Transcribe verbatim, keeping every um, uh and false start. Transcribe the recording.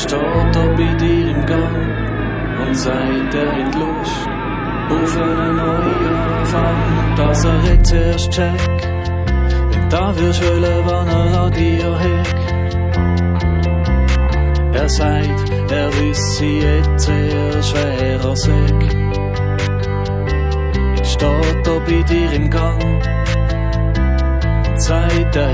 steht da bei dir im Gang und sagt, er hat Lust auf einen neuen Anfang, dass er jetzt erst checkt, wenn da wirst wollen, wann er an dir hängt. Er sagt, er wisse jetzt erst, wer er sagt. Jetzt steht da bei dir im Gang und sagt, er